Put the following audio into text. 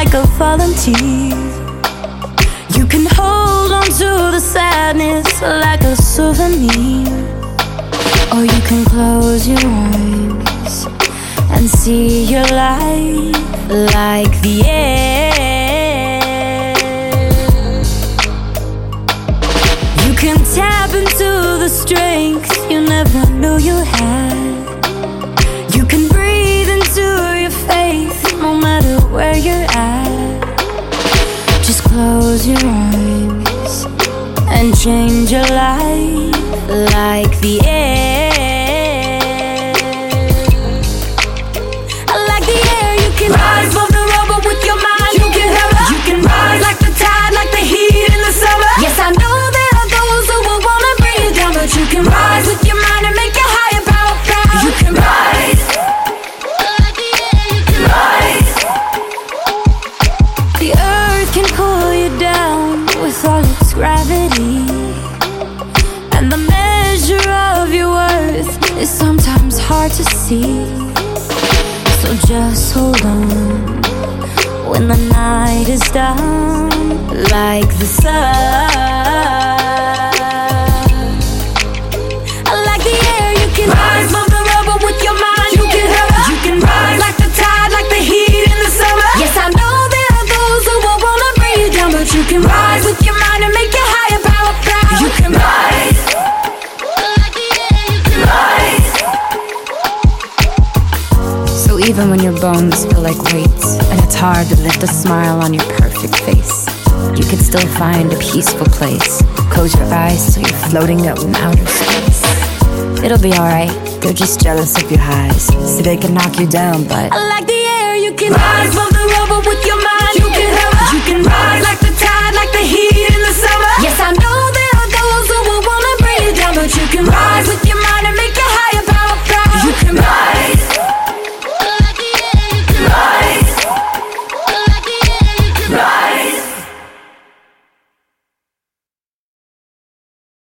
like a volunteer. You can hold on to the sadness like a souvenir, or you can close your eyes and see your life like the air. You can tap into the strength you never knew you had. You can breathe into your faith no matter where you're at. Just close your eyes and change your life like the air. Like the air, you can rise above the rubble with your mind. You can have it. You can rise like the tide, like the heat in the summer. Yes, I know there are those who will wanna bring you down, but you can rise with your mind and make your higher power proud. You can rise. Like the air, you can rise. The earth can pull you down with all its gravity, and the measure of your worth is sometimes hard to see. So just hold on when the night is done, like the sun. Like the air, you can rise above the rubble with your mind. You can have it. You can rise like the tide, like the heat in the summer. Yes, I know there are those who will wanna bring you down, but you can rise with your mind and make your higher power proud. You can rise. Like the air, you can rise. So even when your bones feel like weights and it's hard to lift a smile on your perfect face, you can still find a peaceful place. Close your eyes so you're floating up in outer space. It'll be alright, they're just jealous of your highs, so they can knock you down, but like the air, you can rise above the rubble with your mind. You can have it. You can rise like the tide, like the heat in the summer. Yes, I know there are those who will wanna bring you down, but you can rise with your mind